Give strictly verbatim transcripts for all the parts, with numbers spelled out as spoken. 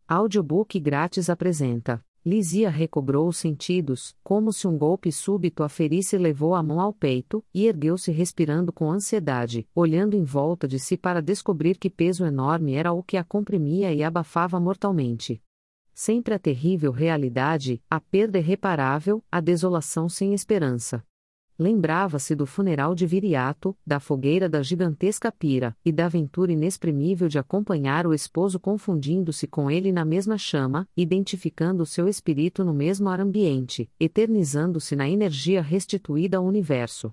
Audiobook grátis apresenta. Lizia recobrou os sentidos, como se um golpe súbito a ferisse e levou a mão ao peito, e ergueu-se respirando com ansiedade, olhando em volta de si para descobrir que peso enorme era o que a comprimia e abafava mortalmente. Sempre a terrível realidade, a perda irreparável, a desolação sem esperança. Lembrava-se do funeral de Viriato, da fogueira da gigantesca pira, e da aventura inexprimível de acompanhar o esposo confundindo-se com ele na mesma chama, identificando o seu espírito no mesmo ar ambiente, eternizando-se na energia restituída ao universo.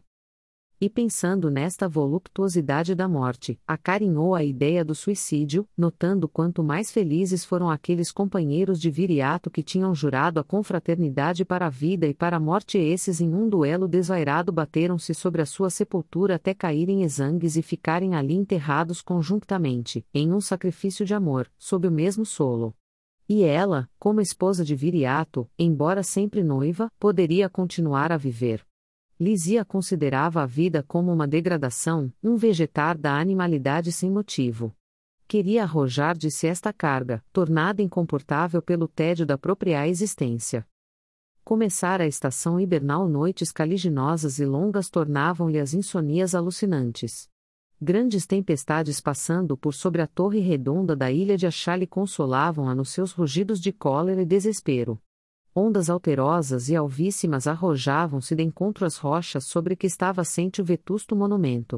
E pensando nesta voluptuosidade da morte, acarinhou a ideia do suicídio, notando quanto mais felizes foram aqueles companheiros de Viriato que tinham jurado a confraternidade para a vida e para a morte. Esses em um duelo desvairado bateram-se sobre a sua sepultura até caírem exangues e ficarem ali enterrados conjuntamente, em um sacrifício de amor, sob o mesmo solo. E ela, como esposa de Viriato, embora sempre noiva, poderia continuar a viver. Lizia considerava a vida como uma degradação, um vegetar da animalidade sem motivo. Queria arrojar de si esta carga, tornada incomportável pelo tédio da própria existência. Começara a estação hibernal, noites caliginosas e longas tornavam-lhe as insônias alucinantes. Grandes tempestades passando por sobre a torre redonda da ilha de Achale consolavam-a nos seus rugidos de cólera e desespero. Ondas alterosas e alvíssimas arrojavam-se de encontro às rochas sobre que estava assente o vetusto monumento.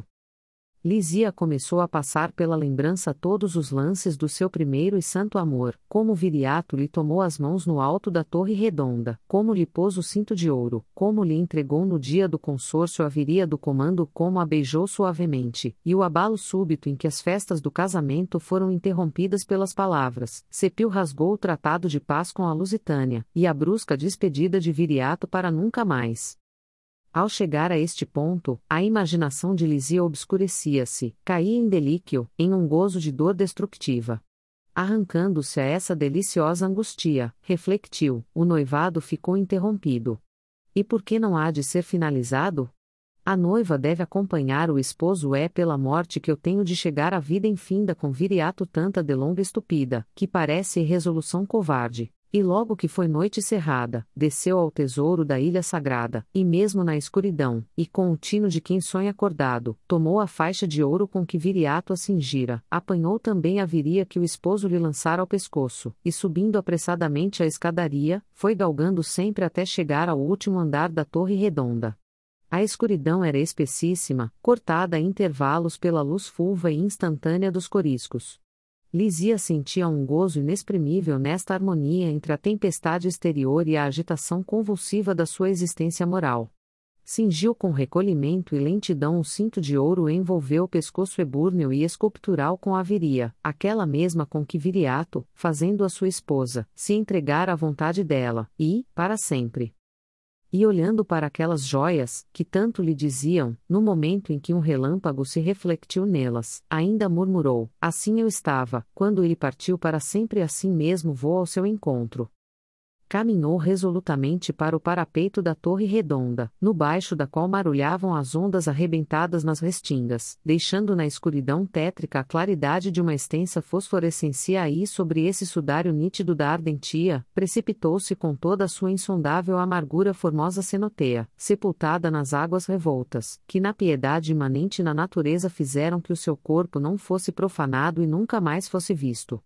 Lizia começou a passar pela lembrança todos os lances do seu primeiro e santo amor, como Viriato lhe tomou as mãos no alto da torre redonda, como lhe pôs o cinto de ouro, como lhe entregou no dia do consórcio a viria do comando, como a beijou suavemente, e o abalo súbito em que as festas do casamento foram interrompidas pelas palavras: Sepil rasgou o tratado de paz com a Lusitânia, e a brusca despedida de Viriato para nunca mais. Ao chegar a este ponto, a imaginação de Lizia obscurecia-se, caía em delíquio, em um gozo de dor destructiva. Arrancando-se a essa deliciosa angústia, refletiu, o noivado ficou interrompido. E por que não há de ser finalizado? A noiva deve acompanhar o esposo. É pela morte que eu tenho de chegar à vida infinda com Viriato, tanta delonga estúpida, que parece irresolução covarde. E logo que foi noite cerrada, desceu ao tesouro da ilha sagrada, e mesmo na escuridão, e com o tino de quem sonha acordado, tomou a faixa de ouro com que Viriato a cingira, apanhou também a viria que o esposo lhe lançara ao pescoço, e subindo apressadamente a escadaria, foi galgando sempre até chegar ao último andar da torre redonda. A escuridão era espessíssima, cortada a intervalos pela luz fulva e instantânea dos coriscos. Lizia sentia um gozo inexprimível nesta harmonia entre a tempestade exterior e a agitação convulsiva da sua existência moral. Cingiu com recolhimento e lentidão o cinto de ouro e envolveu o pescoço ebúrneo e escultural com a viria, aquela mesma com que Viriato, fazendo-a sua esposa, se entregara à vontade dela, e, para sempre. E olhando para aquelas joias, que tanto lhe diziam, no momento em que um relâmpago se reflectiu nelas, ainda murmurou: assim eu estava, quando ele partiu para sempre, assim mesmo vou ao seu encontro. Caminhou resolutamente para o parapeito da torre redonda, no baixo da qual marulhavam as ondas arrebentadas nas restingas, deixando na escuridão tétrica a claridade de uma extensa fosforescência. E sobre esse sudário nítido da ardentia, precipitou-se com toda a sua insondável amargura formosa cenoteia, sepultada nas águas revoltas, que na piedade imanente na natureza fizeram que o seu corpo não fosse profanado e nunca mais fosse visto.